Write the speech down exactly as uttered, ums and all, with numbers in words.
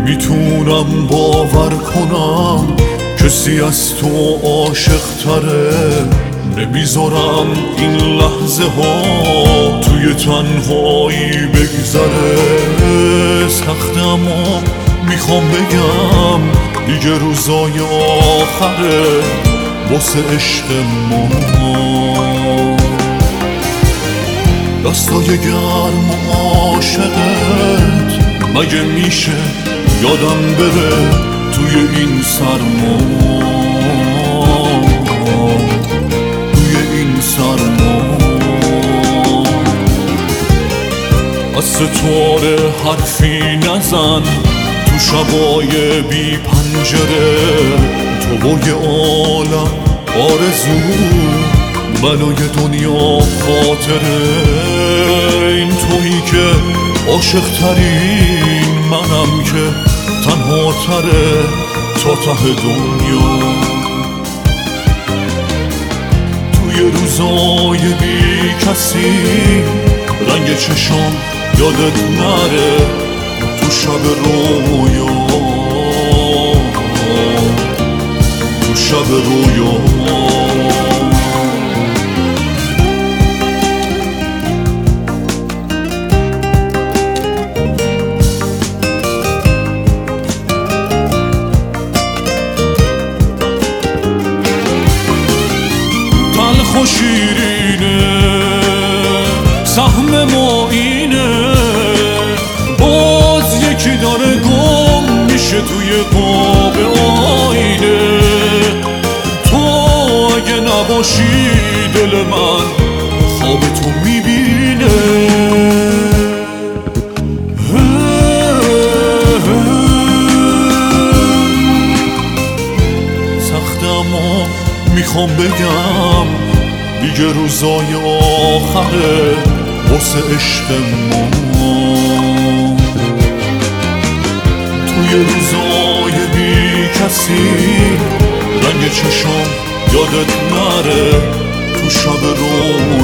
نمیتونم باور کنم کسی از تو عاشق تره. نمیذارم این لحظه ها توی تنهایی بگذره. سخته اما میخوام بگم دیگه روزای آخره واسه عشق ما. دستای گرم و عاشقت مگه میشه یادم بره توی این سرما، توی این سرما. از ستاره حرفی نزن تو شبای بی پنجره. تو و یه عالم آرزو بلای دنیا خاطره. این تویی که عاشق ترین، منم که تنها تره تا ته دنیا. توی روزای بی کسی رنگ چشام یادت نره تو شب رویا، تو شب رویا. تلخ و شیرینه سهم ما اینه، باز یکی داره گم میشه توی قاب آینه. تو اگه نباشی دل من خواب تو میبینه. سخته اما میخوام بگم دیگه روزای آخره واسه عشق ما. توی روزای بی کسی رنگ چشام یادت نره تو شب رو